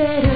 better.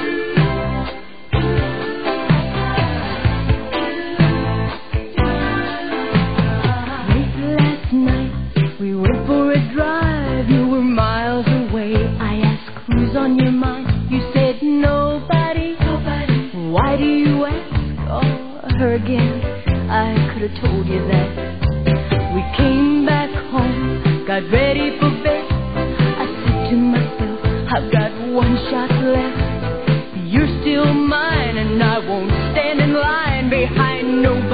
Late last night, we went for a drive. You were miles away. I asked, who's on your mind? You said, nobody. Why do you ask? Oh, her again. I could have told you that. We came back home, got ready for bed. I said to myself, I've got one shot left. You're still mine, and I won't stand in line behind no